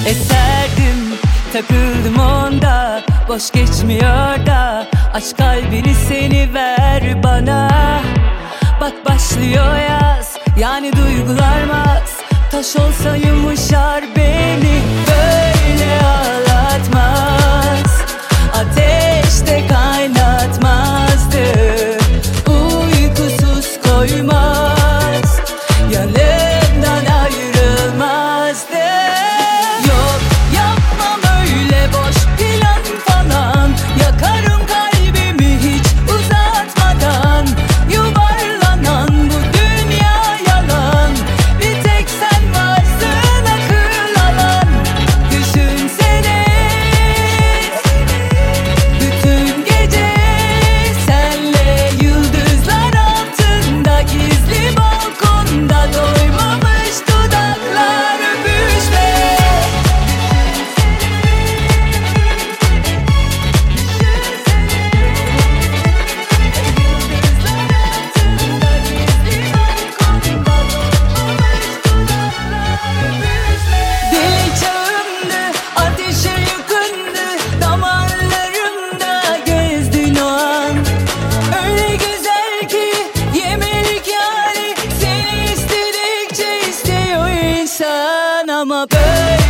Eserdim, takıldım onda, boş geçmiyor da. Aç kalbini, seni ver bana. Bak başlıyor yaz, yani duygularmaz. Taş olsa yumuşar beni, böyle ağlatmaz. Ateşte kaynatmazdı, uykusuz koymaz, yanımdan ayrılmazdı. Yok, yapmam öyle boş plan falan. Yakarım kalbimi hiç uzatmadan. Yuvarlanan bu dünya yalan. Bir tek sen varsın akıl alan. Düşünsene, bütün gece senle yıldızlar altında, gizli balkonda doymamış dudaklar öpüşme. Deli çağımdı, ateşe yakındı, damarlarımda gezdin o an. Öyle güzel ki yemelik yani, seni istedikçe istiyor insan. Ama böyle